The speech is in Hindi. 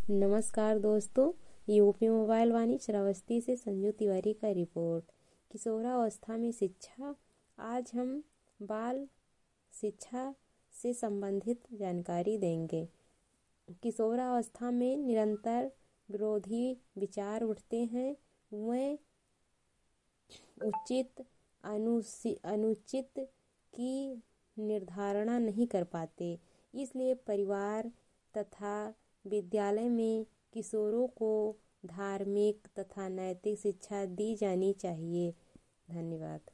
नमस्कार दोस्तों, यूपी मोबाइल वाणी श्रावस्ती से संजू तिवारी का रिपोर्ट। किशोरावस्था में शिक्षा। आज हम बाल शिक्षा से संबंधित जानकारी देंगे। किशोरावस्था में निरंतर विरोधी विचार उठते हैं। वे उचित अनुचित की निर्धारणा नहीं कर पाते। इसलिए परिवार तथा विद्यालय में किशोरों को धार्मिक तथा नैतिक शिक्षा दी जानी चाहिए। धन्यवाद।